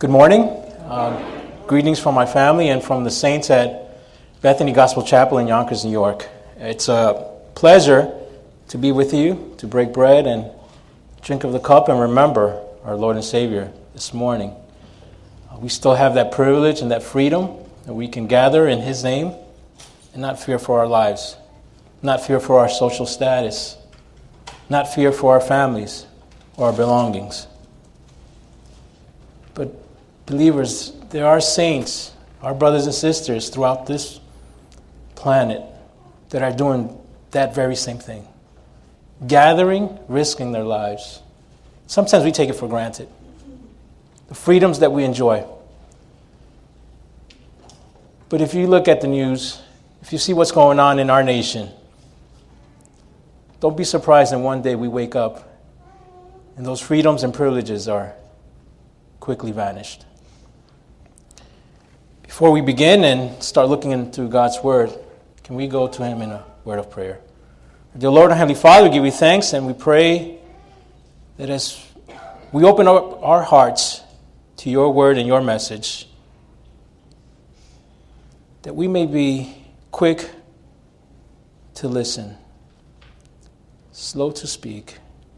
Good morning. Greetings from my family and from the saints at Bethany Gospel Chapel in Yonkers, New York. It's a pleasure to be with you, to break bread and drink of the cup and remember our Lord and Savior this morning. We still have that privilege and that freedom that we can gather in His name and not fear for our lives, not fear for our social status, not fear for our families or our belongings. But believers, there are saints, our brothers and sisters throughout this planet that are doing that very same thing. Gathering, risking their lives. Sometimes we take it for granted. The freedoms that we enjoy. But if you look at the news, if you see what's going on in our nation, don't be surprised that one day we wake up and those freedoms and privileges are quickly vanished. Before we begin and start looking into God's Word, can we go to Him in a word of prayer? Dear Lord and Heavenly Father, we give you thanks and we pray that as we open up our hearts to your Word and your message, that we may be quick to listen, slow to speak,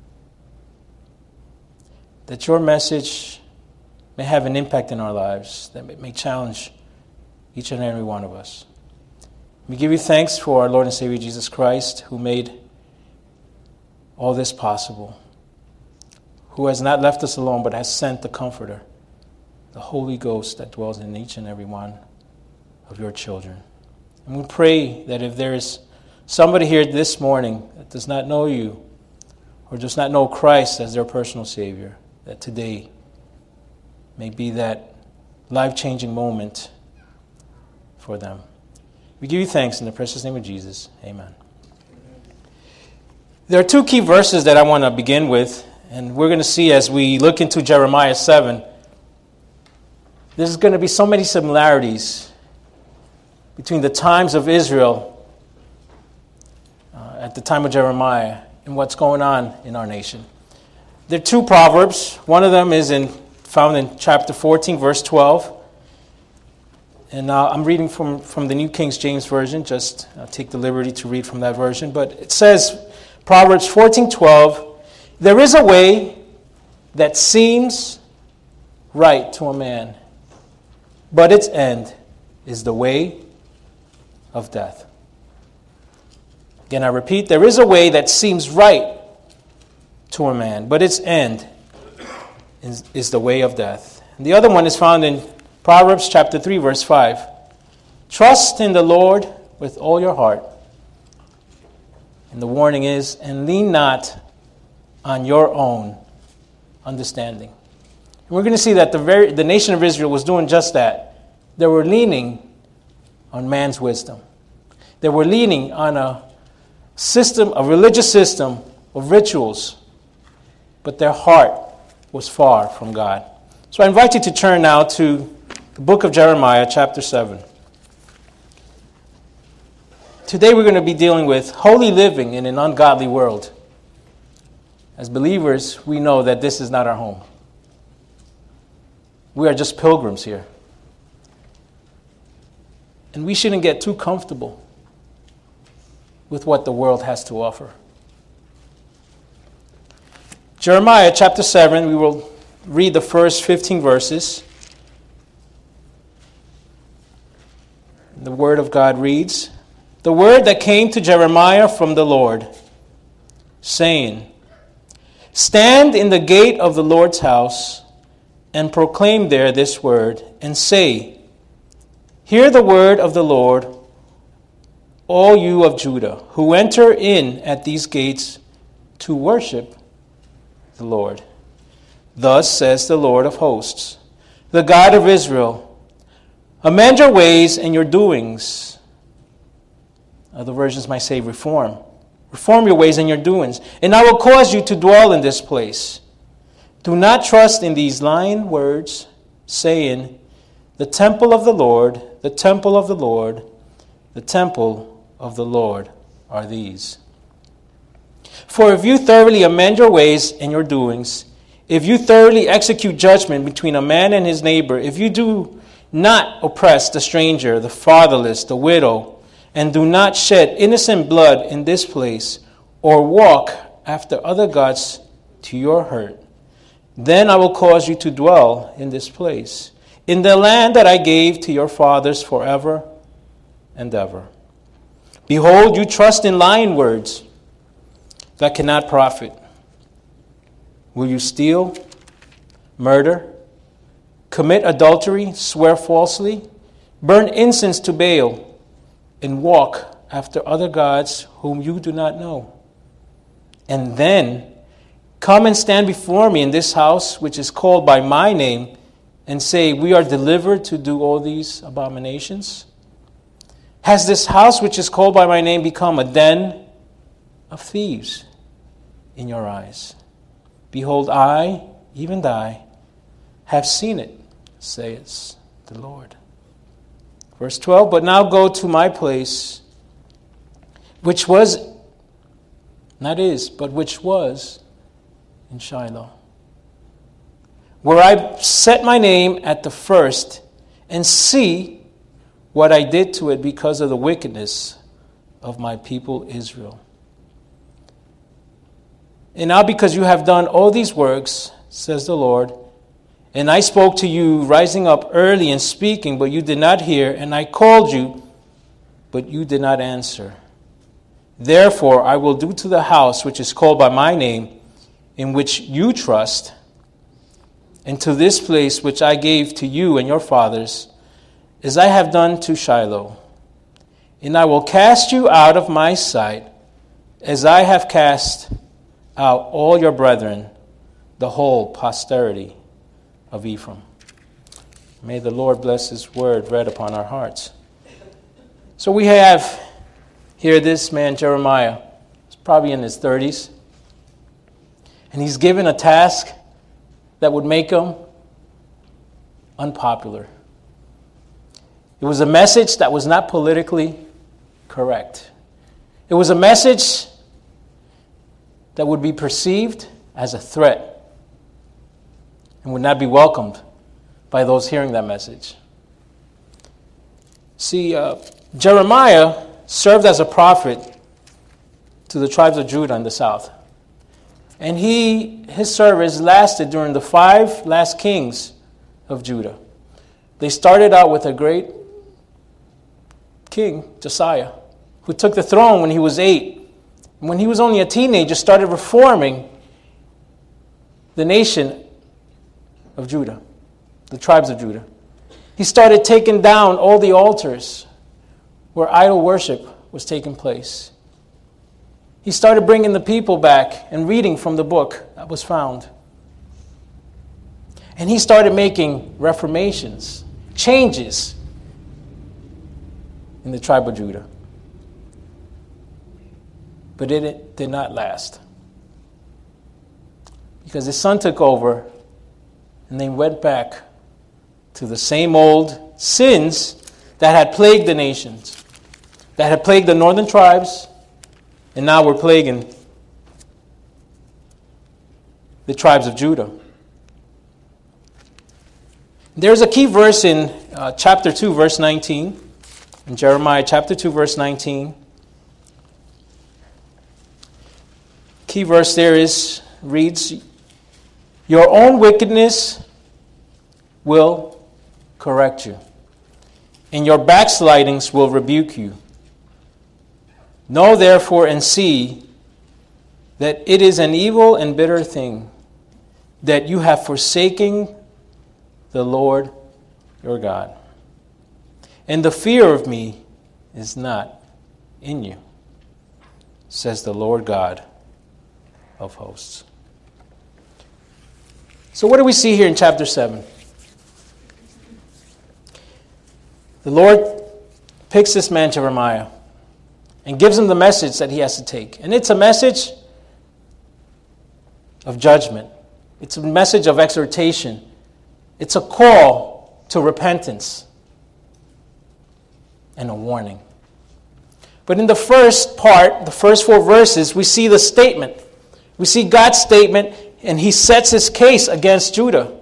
that your message may have an impact in our lives, that may challenge each and every one of us. We give you thanks for our Lord and Savior Jesus Christ, who made all this possible, who has not left us alone, but has sent the Comforter, the Holy Ghost that dwells in each and every one of your children. And we pray that if there is somebody here this morning that does not know you or does not know Christ as their personal Savior, that today may be that life-changing moment for them. We give you thanks in the precious name of Jesus. Amen. There are two key verses that I want to begin with, and we're going to see as we look into Jeremiah 7, there's going to be so many similarities between the times of Israel at the time of Jeremiah and what's going on in our nation. There are two proverbs. One of them is found in chapter 14, verse 12. And I'm reading from the New King James Version. Just take the liberty to read from that version. But it says, Proverbs 14:12, there is a way that seems right to a man, but its end is the way of death. Again, I repeat, there is a way that seems right to a man, but its end is the way of death. And the other one is found in Proverbs chapter 3, verse 5. Trust in the Lord with all your heart. And the warning is, and lean not on your own understanding. And we're going to see that the nation of Israel was doing just that. They were leaning on man's wisdom. They were leaning on a religious system of rituals, but their heart was far from God. So I invite you to turn now to the book of Jeremiah, chapter 7. Today we're going to be dealing with holy living in an ungodly world. As believers, we know that this is not our home. We are just pilgrims here. And we shouldn't get too comfortable with what the world has to offer. Jeremiah chapter 7, we will read the first 15 verses. The word of God reads, the word that came to Jeremiah from the Lord, saying, stand in the gate of the Lord's house and proclaim there this word, and say, hear the word of the Lord, all you of Judah, who enter in at these gates to worship the Lord. Thus says the Lord of hosts, the God of Israel, amend your ways and your doings. Other versions might say reform. Reform your ways and your doings, and I will cause you to dwell in this place. Do not trust in these lying words, saying, the temple of the Lord, the temple of the Lord, the temple of the Lord are these. For if you thoroughly amend your ways and your doings, if you thoroughly execute judgment between a man and his neighbor, if you do not oppress the stranger, the fatherless, the widow, and do not shed innocent blood in this place, or walk after other gods to your hurt, then I will cause you to dwell in this place, in the land that I gave to your fathers forever and ever. Behold, you trust in lying words that cannot profit. Will you steal, murder, commit adultery, swear falsely, burn incense to Baal, and walk after other gods whom you do not know? And then come and stand before me in this house, which is called by my name, and say, we are delivered to do all these abominations? Has this house, which is called by my name, become a den of thieves in your eyes? Behold, I, even I, have seen it, says the Lord. Verse 12, but now go to my place, which was, not is, but which was in Shiloh, where I set my name at the first, and see what I did to it because of the wickedness of my people Israel. And now because you have done all these works, says the Lord, and I spoke to you rising up early and speaking, but you did not hear, and I called you, but you did not answer. Therefore I will do to the house which is called by my name, in which you trust, and to this place which I gave to you and your fathers, as I have done to Shiloh. And I will cast you out of my sight, as I have cast out all your brethren, the whole posterity of Ephraim. May the Lord bless his word read upon our hearts. So we have here this man, Jeremiah. He's probably in his 30s. And he's given a task that would make him unpopular. It was a message that was not politically correct. It was a message that would be perceived as a threat and would not be welcomed by those hearing that message. See, Jeremiah served as a prophet to the tribes of Judah in the south. And his service lasted during the 5 last kings of Judah. They started out with a great king, Josiah, who took the throne when he was 8. And when he was only a teenager, started reforming the nation of Judah, the tribes of Judah. He started taking down all the altars where idol worship was taking place. He started bringing the people back and reading from the book that was found. And he started making reformations, changes in the tribe of Judah. But it did not last. Because his son took over and they went back to the same old sins that had plagued the nations, that had plagued the northern tribes, and now we're plaguing the tribes of Judah. There's a key verse in chapter 2, verse 19. In Jeremiah chapter 2, verse 19. Key verse there reads, your own wickedness will correct you, and your backslidings will rebuke you. Know therefore and see that it is an evil and bitter thing that you have forsaken the Lord your God. And the fear of me is not in you, says the Lord God of hosts. So what do we see here in chapter 7? The Lord picks this man Jeremiah and gives him the message that he has to take. And it's a message of judgment. It's a message of exhortation. It's a call to repentance and a warning. But in the first part, the first 4 verses, we see the statement. We see God's statement, And he sets his case against Judah.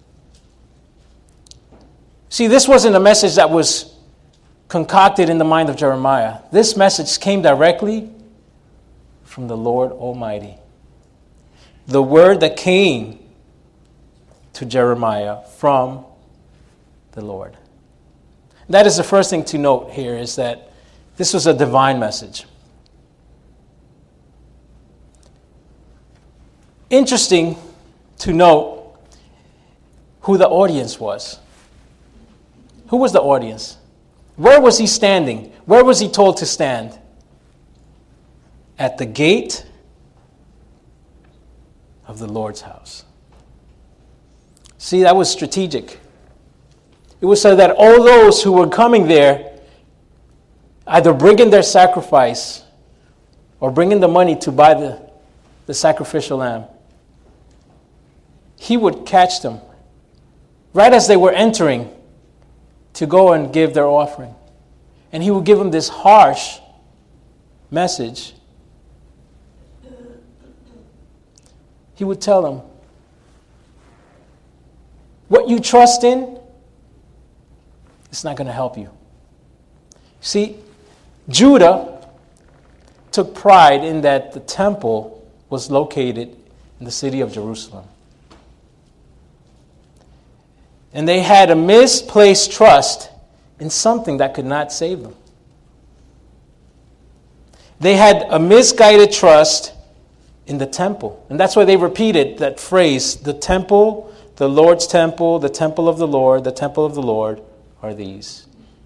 See, this wasn't a message that was concocted in the mind of Jeremiah. This message came directly from the Lord Almighty. The word that came to Jeremiah from the Lord. That is the first thing to note here, is that this was a divine message. Interesting to note who the audience was. Who was the audience? Where was he standing? Where was he told to stand? At the gate of the Lord's house. See, that was strategic. It was so that all those who were coming there, either bringing their sacrifice or bringing the money to buy the sacrificial lamb, he would catch them right as they were entering to go and give their offering. And he would give them this harsh message. He would tell them, what you trust in, it's not going to help you. See, Judah took pride in that the temple was located in the city of Jerusalem. And they had a misplaced trust in something that could not save them. They had a misguided trust in the temple. And that's why they repeated that phrase, the temple, the Lord's temple, the temple of the Lord are these.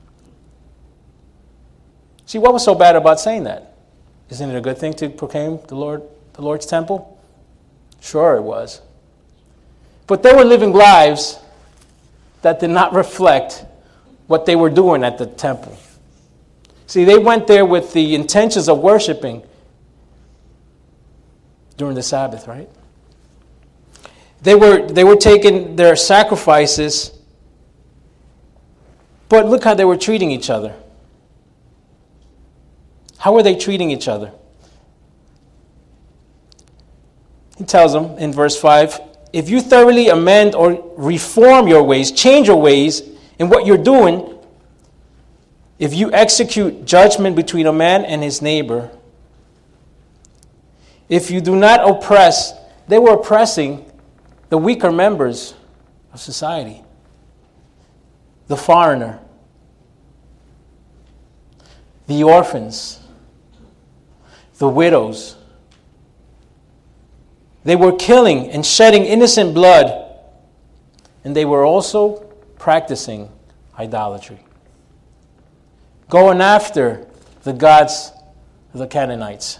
See, what was so bad about saying that? Isn't it a good thing to proclaim the Lord's temple? Sure it was. But they were living lives that did not reflect what they were doing at the temple. See, they went there with the intentions of worshiping during the Sabbath, right? They were taking their sacrifices, but look how they were treating each other. How were they treating each other? He tells them in verse 5, if you thoroughly amend or reform your ways, change your ways in what you're doing, if you execute judgment between a man and his neighbor, if you do not oppress, they were oppressing the weaker members of society, the foreigner, the orphans, the widows. They were killing and shedding innocent blood, and they were also practicing idolatry, going after the gods of the Canaanites.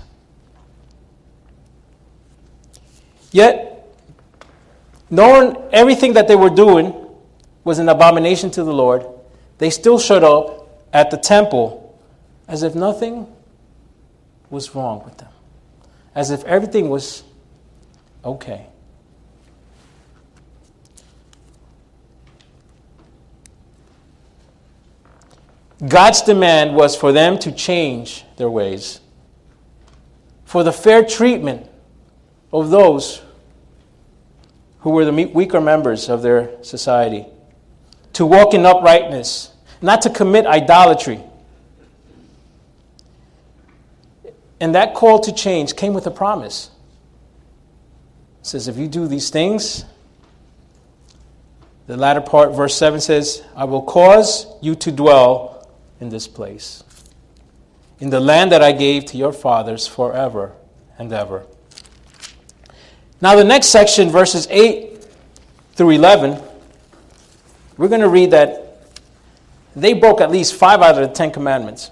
Yet, knowing everything that they were doing was an abomination to the Lord, they still showed up at the temple as if nothing was wrong with them, as if everything was okay. God's demand was for them to change their ways, for the fair treatment of those who were the weaker members of their society, to walk in uprightness, not to commit idolatry. And that call to change came with a promise. It says, if you do these things, the latter part, verse 7 says, I will cause you to dwell in this place, in the land that I gave to your fathers forever and ever. Now the next section, verses 8 through 11, we're going to read that they broke at least 5 out of the 10 commandments.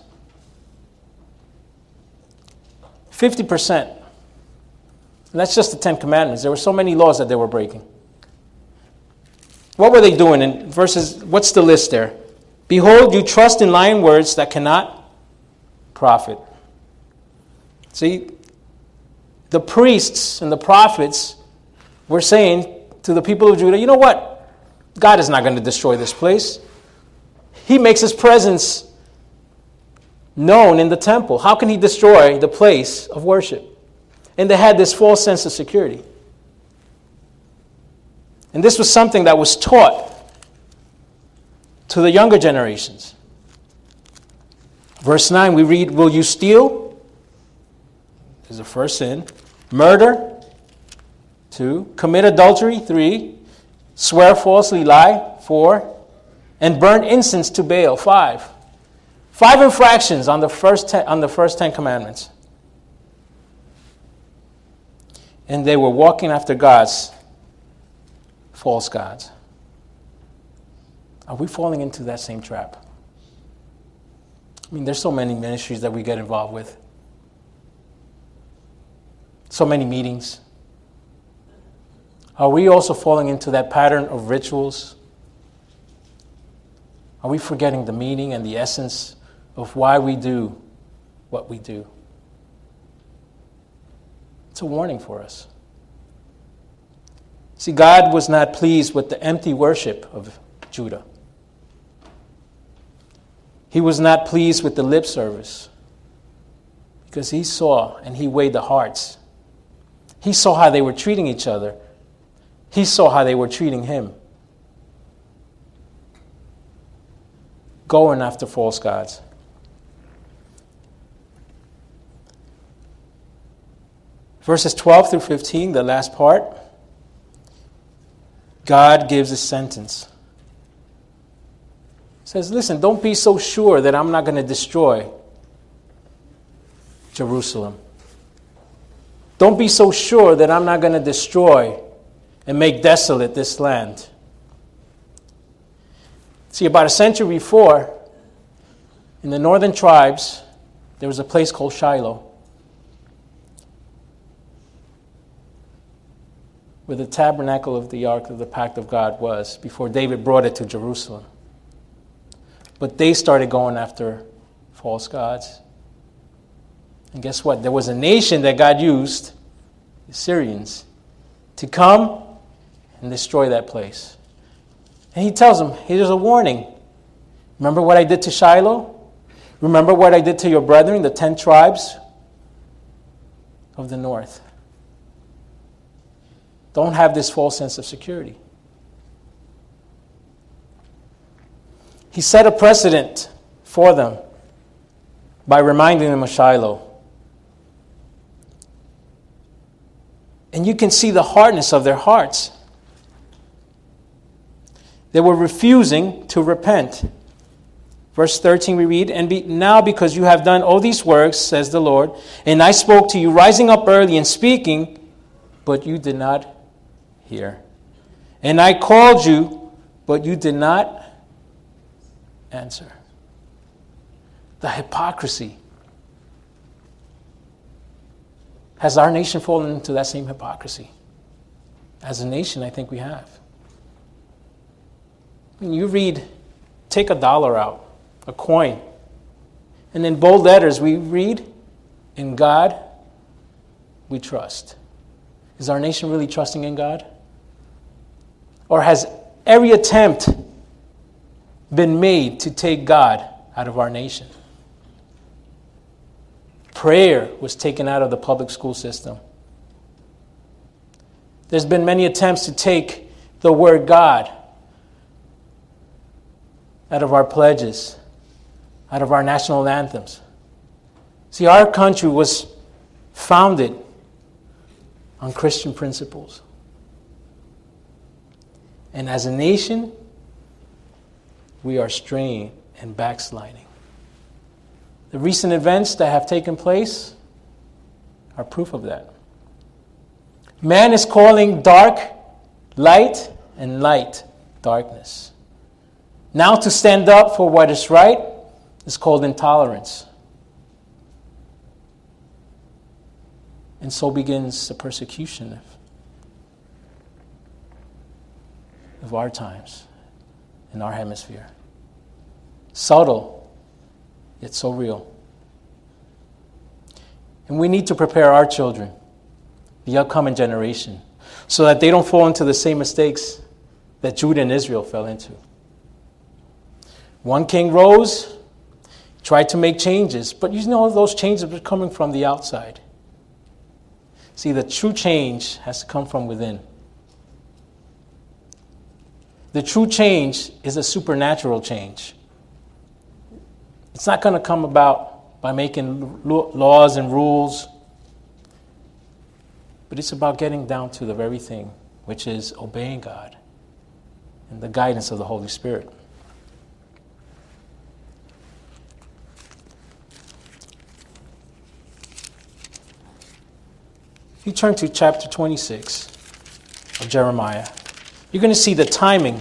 50%. And that's just the 10 commandments. There were so many laws that they were breaking. What were they doing? In verses, what's the list there? Behold, you trust in lying words that cannot profit. See, the priests and the prophets were saying to the people of Judah, you know what? God is not going to destroy this place. He makes his presence known in the temple. How can he destroy the place of worship? And they had this false sense of security. And this was something that was taught to the younger generations. Verse 9, we read, will you steal? Is the first sin. Murder. 2. Commit adultery. 3. Swear falsely, lie. 4. And burn incense to Baal. 5. 5 infractions on the first 10 commandments. And they were walking after gods, false gods. Are we falling into that same trap? I mean, there's so many ministries that we get involved with. So many meetings. Are we also falling into that pattern of rituals? Are we forgetting the meaning and the essence of why we do what we do? It's a warning for us. See, God was not pleased with the empty worship of Judah. He was not pleased with the lip service because he saw and he weighed the hearts. He saw how they were treating each other. He saw how they were treating him. Going after false gods. Verses 12 through 15, the last part, God gives a sentence. He says, listen, don't be so sure that I'm not going to destroy Jerusalem. Don't be so sure that I'm not going to destroy and make desolate this land. See, about a century before, in the northern tribes, there was a place called Shiloh, where the tabernacle of the Ark of the Pact of God was, before David brought it to Jerusalem. But they started going after false gods. And guess what? There was a nation that God used, the Syrians, to come and destroy that place. And he tells them, here's a warning. Remember what I did to Shiloh? Remember what I did to your brethren, the 10 tribes of the north. Don't have this false sense of security. He set a precedent for them by reminding them of Shiloh. And you can see the hardness of their hearts. They were refusing to repent. Verse 13 we read, now because you have done all these works, says the Lord, and I spoke to you rising up early and speaking, but you did not hear. And I called you, but you did not answer. The hypocrisy. Has our nation fallen into that same hypocrisy? As a nation, I think we have. When you read, take $1 out, a coin, and in bold letters we read, in God we trust. Is our nation really trusting in God? Or has every attempt been made to take God out of our nation? Prayer was taken out of the public school system. There's been many attempts to take the word God out of our pledges, out of our national anthems. See, our country was founded on Christian principles. And as a nation, we are straying and backsliding. The recent events that have taken place are proof of that. Man is calling dark light and light darkness. Now to stand up for what is right is called intolerance. And so begins the persecution of our times in our hemisphere. Subtle, yet so real. And we need to prepare our children, the upcoming generation, so that they don't fall into the same mistakes that Judah and Israel fell into. One king rose, tried to make changes, but you know those changes were coming from the outside. See, the true change has to come from within. The true change is a supernatural change. It's not going to come about by making laws and rules, but it's about getting down to the very thing, which is obeying God and the guidance of the Holy Spirit. If you turn to chapter 26 of Jeremiah, you're going to see the timing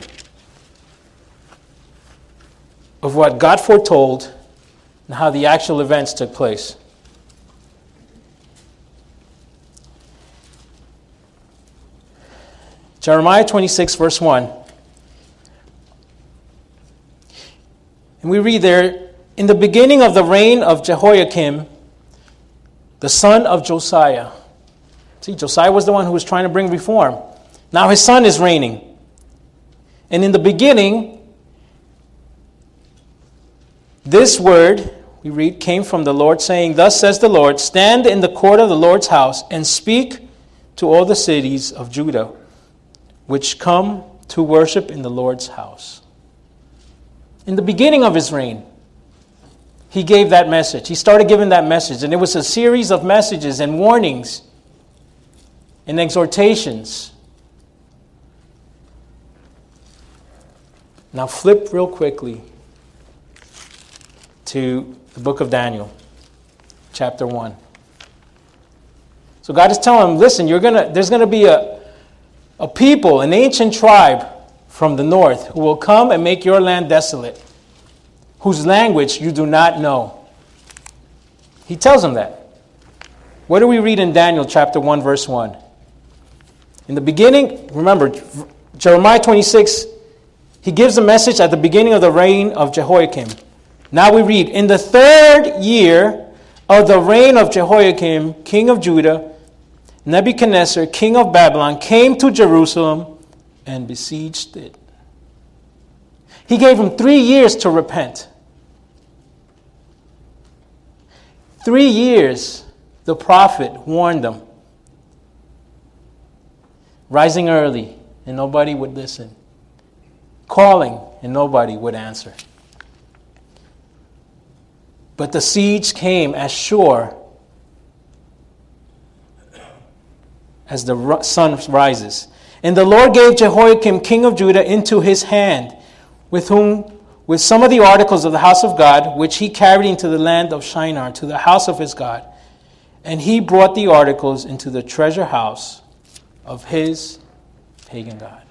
of what God foretold and how the actual events took place. Jeremiah 26, verse 1. And we read there, in the beginning of the reign of Jehoiakim, the son of Josiah. See, Josiah was the one who was trying to bring reform. Now his son is reigning. And in the beginning, this word, we read, came from the Lord, saying, thus says the Lord, stand in the court of the Lord's house and speak to all the cities of Judah, which come to worship in the Lord's house. In the beginning of his reign, he gave that message. He started giving that message. And it was a series of messages and warnings and exhortations. Now flip real quickly to the book of Daniel, chapter 1. So God is telling him, listen, there's going to be a people, an ancient tribe from the north who will come and make your land desolate, whose language you do not know. He tells them that. What do we read in Daniel chapter 1, verse 1? In the beginning, remember, Jeremiah 26, he gives a message at the beginning of the reign of Jehoiakim. Now we read, in the 3rd year of the reign of Jehoiakim, king of Judah, Nebuchadnezzar, king of Babylon, came to Jerusalem and besieged it. He gave him 3 years to repent. 3 years, the prophet warned them. Rising early, and nobody would listen. Calling, and nobody would answer. But the siege came as sure as the sun rises. And the Lord gave Jehoiakim, king of Judah, into his hand, with some of the articles of the house of God, which he carried into the land of Shinar, to the house of his God. And he brought the articles into the treasure house of his pagan god.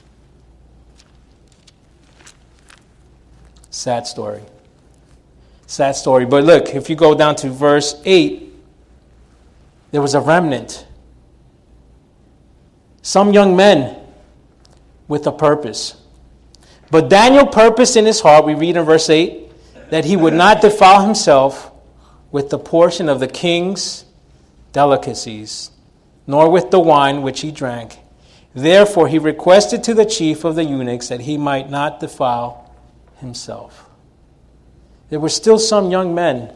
Sad story. Sad story. But look, if you go down to verse 8, there was a remnant. Some young men with a purpose. But Daniel purposed in his heart, we read in verse 8, that he would not defile himself with the portion of the king's delicacies, nor with the wine which he drank. Therefore he requested to the chief of the eunuchs that he might not defile himself. There were still some young men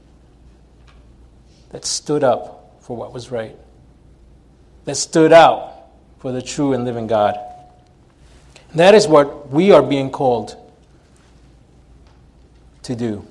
that stood up for what was right, that stood out for the true and living God. That is what we are being called to do.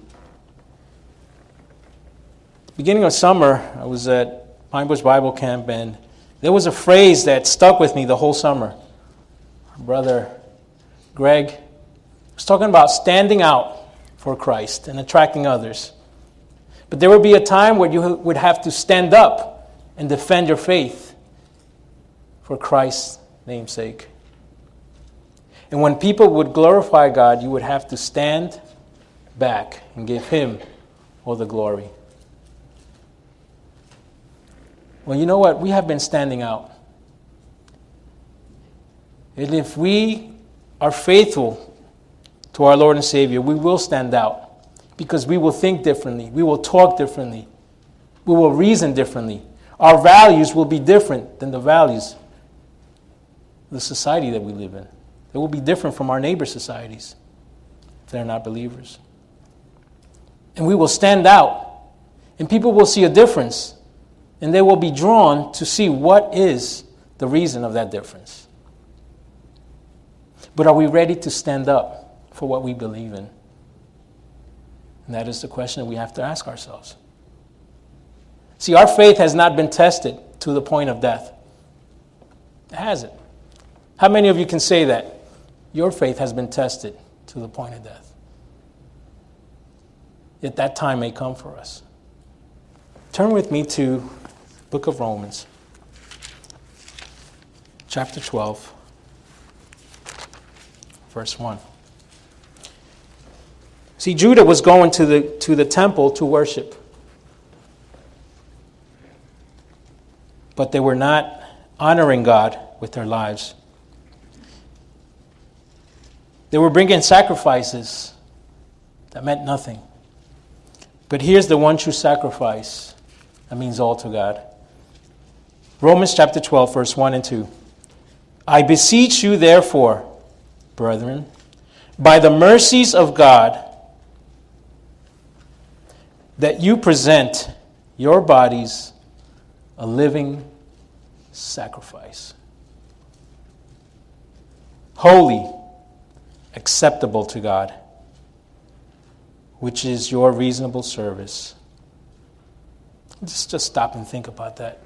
Beginning of summer, I was at Pine Bush Bible Camp, and there was a phrase that stuck with me the whole summer. Our brother Greg was talking about standing out for Christ and attracting others. But there would be a time where you would have to stand up and defend your faith for Christ's name's sake. And when people would glorify God, you would have to stand back and give him all the glory. Well, you know what? We have been standing out. And if we are faithful to our Lord and Savior, we will stand out because we will think differently. We will talk differently. We will reason differently. Our values will be different than the values of the society that we live in. They will be different from our neighbor societies if they're not believers. And we will stand out, and people will see a difference, and they will be drawn to see what is the reason of that difference. But are we ready to stand up for what we believe in? And that is the question that we have to ask ourselves. See, our faith has not been tested to the point of death. It hasn't. How many of you can say that? Your faith has been tested to the point of death. Yet that time may come for us. Turn with me to the book of Romans, chapter 12, verse 1. See, Judah was going to the temple to worship. But they were not honoring God with their lives. They were bringing sacrifices that meant nothing. But here's the one true sacrifice that means all to God. Romans chapter 12, verse 1 and 2. I beseech you, therefore, brethren, by the mercies of God, that you present your bodies a living sacrifice, holy, acceptable to God, which is your reasonable service. Just stop and think about that.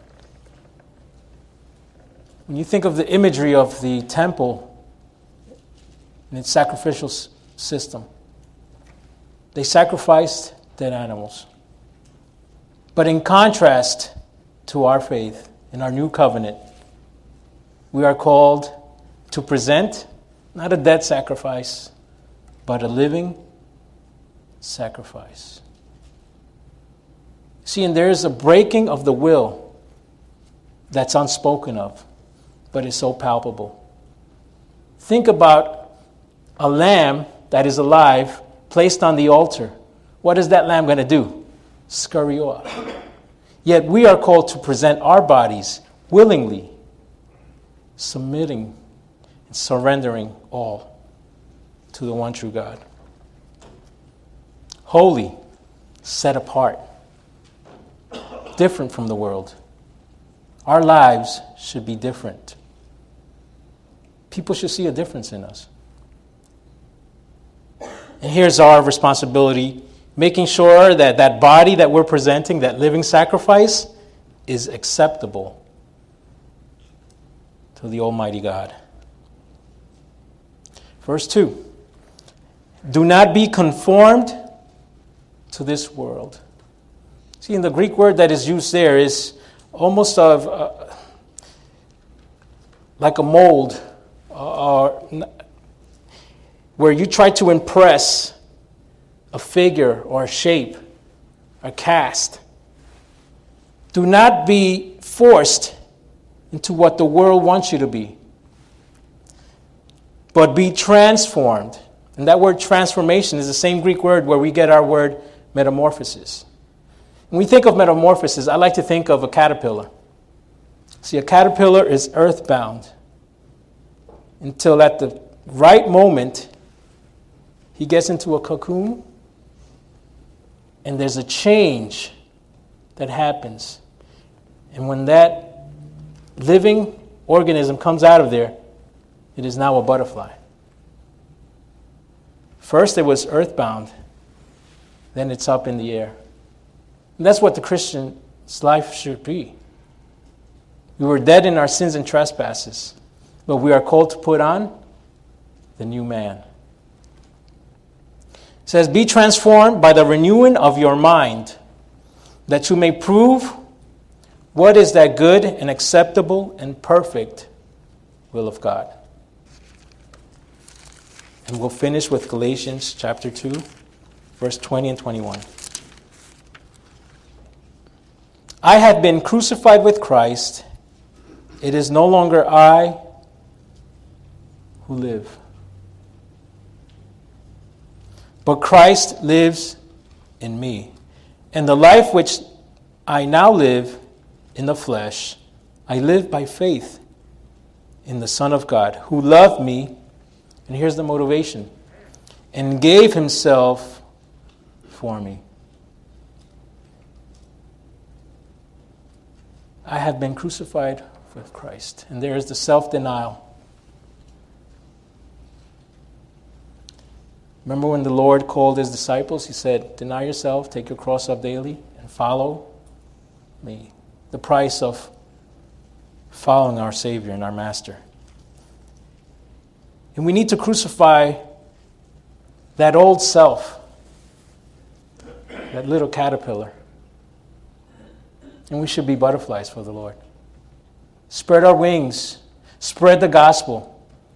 When you think of the imagery of the temple and its sacrificial system, they sacrificed dead animals. But in contrast to our faith, in our new covenant, we are called to present not a dead sacrifice, but a living sacrifice. See, and there is a breaking of the will that's unspoken of, but is so palpable. Think about a lamb that is alive, placed on the altar. What is that lamb going to do? Scurry off. Yet we are called to present our bodies willingly, submitting and surrendering all to the one true God. Holy, set apart, different from the world. Our lives should be different. People should see a difference in us. And here's our responsibility, making sure that that body that we're presenting, that living sacrifice, is acceptable to the Almighty God. Verse 2. Do not be conformed to this world. See, in the Greek word that is used there is almost of like a mold, where you try to impress a figure or a shape, a cast. Do not be forced into what the world wants you to be, but be transformed. And that word transformation is the same Greek word where we get our word metamorphosis. When we think of metamorphosis, I like to think of a caterpillar. See, a caterpillar is earthbound until at the right moment he gets into a cocoon, and there's a change that happens. And when that living organism comes out of there, it is now a butterfly. First it was earthbound, then it's up in the air. And that's what the Christian's life should be. We were dead in our sins and trespasses, but we are called to put on the new man. It says, be transformed by the renewing of your mind, that you may prove what is that good and acceptable and perfect will of God. And we'll finish with Galatians chapter 2, verse 20 and 21. I have been crucified with Christ. It is no longer I who live, but Christ lives in me. And the life which I now live in the flesh, I live by faith in the Son of God, who loved me, and here's the motivation, and gave himself for me. I have been crucified with Christ. And there is the self-denial. Remember when the Lord called his disciples? He said, deny yourself, take your cross up daily, and follow me. The price of following our Savior and our Master. And we need to crucify that old self, that little caterpillar. And we should be butterflies for the Lord. Spread our wings. Spread the gospel.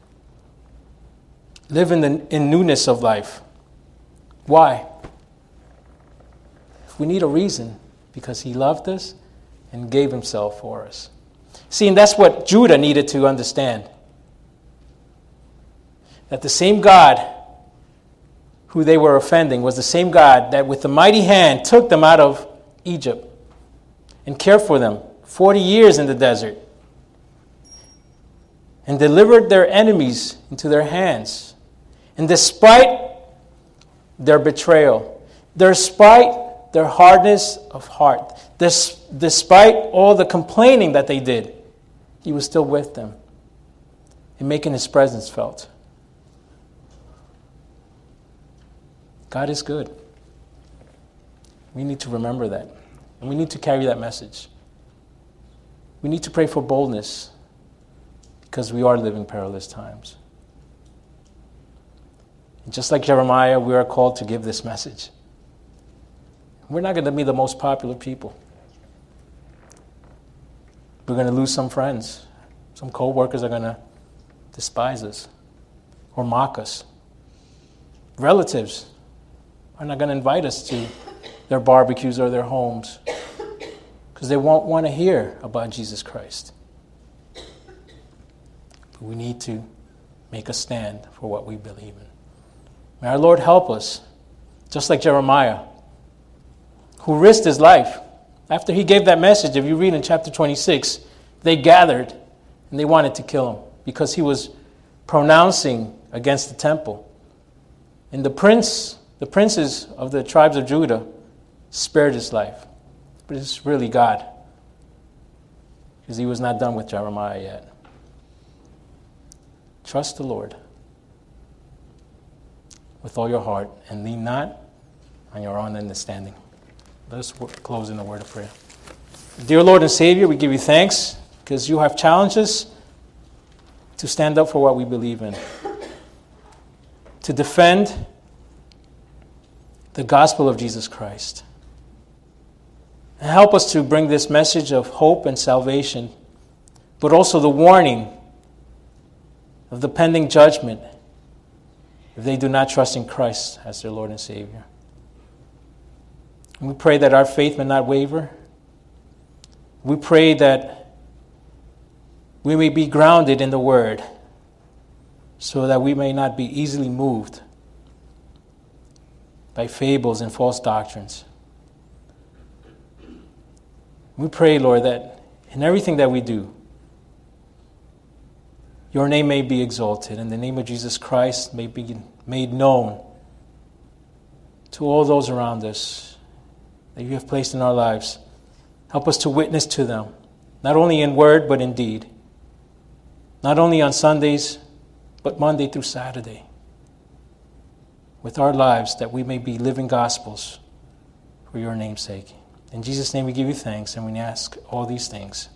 Live in newness of life. Why? If we need a reason, because he loved us and gave himself for us. See, and that's what Judah needed to understand. That the same God who they were offending was the same God that with a mighty hand took them out of Egypt and cared for them 40 years in the desert and delivered their enemies into their hands. And despite their betrayal, despite their hardness of heart, despite all the complaining that they did, he was still with them and making his presence felt. God is good. We need to remember that. And we need to carry that message. We need to pray for boldness because we are living perilous times. And just like Jeremiah, we are called to give this message. We're not going to be the most popular people. We're going to lose some friends. Some co-workers are going to despise us or mock us. Relatives are not going to invite us to their barbecues or their homes because they won't want to hear about Jesus Christ. But we need to make a stand for what we believe in. May our Lord help us, just like Jeremiah, who risked his life. After he gave that message, if you read in chapter 26, they gathered and they wanted to kill him because he was pronouncing against the temple. And the princes of the tribes of Judah spared his life. But it's really God, because he was not done with Jeremiah yet. Trust the Lord with all your heart and lean not on your own understanding. Let us close in a word of prayer. Dear Lord and Savior, we give you thanks because you have challenged us to stand up for what we believe in, to defend the gospel of Jesus Christ. And help us to bring this message of hope and salvation, but also the warning of the pending judgment if they do not trust in Christ as their Lord and Savior. And we pray that our faith may not waver. We pray that we may be grounded in the Word so that we may not be easily moved by fables and false doctrines. We pray, Lord, that in everything that we do, your name may be exalted, and the name of Jesus Christ may be made known to all those around us that you have placed in our lives. Help us to witness to them, not only in word, but in deed. Not only on Sundays, but Monday through Saturday. With our lives, that we may be living gospels for your name's sake. In Jesus' name we give you thanks, and we ask all these things.